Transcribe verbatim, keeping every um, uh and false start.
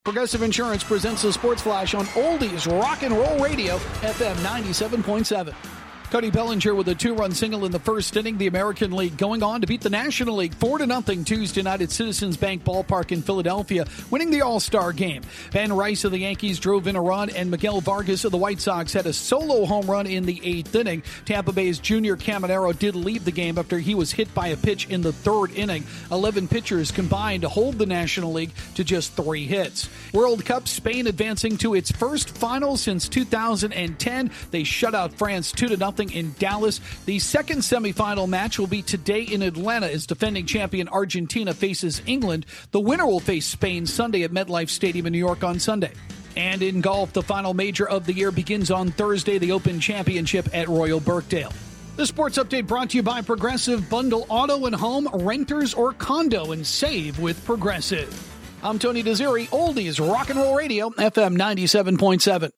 Progressive Insurance presents the Sports Flash on Oldies Rock and Roll Radio, F M ninety-seven point seven. Cody Bellinger with a two-run single in the first inning. The American League going on to beat the National League four to nothing Tuesday night at Citizens Bank Ballpark in Philadelphia, winning the All-Star game. Van Rice of the Yankees drove in a run, and Miguel Vargas of the White Sox had a solo home run in the eighth inning. Tampa Bay's Junior Caminero did leave the game after he was hit by a pitch in the third inning. Eleven pitchers combined to hold the National League to just three hits. World Cup, Spain advancing to its first final since two thousand ten. They shut out France two to nothing in Dallas. The second semifinal match will be today in Atlanta as defending champion Argentina faces England. The winner will face Spain Sunday at MetLife Stadium in New York on Sunday. And in golf, the final major of the year begins on Thursday, the Open Championship at Royal Birkdale. The sports update brought to you by Progressive. Bundle auto and home, renters or condo, and save with Progressive. I'm Tony Desiri, Oldies Rock and Roll Radio, F M ninety-seven point seven.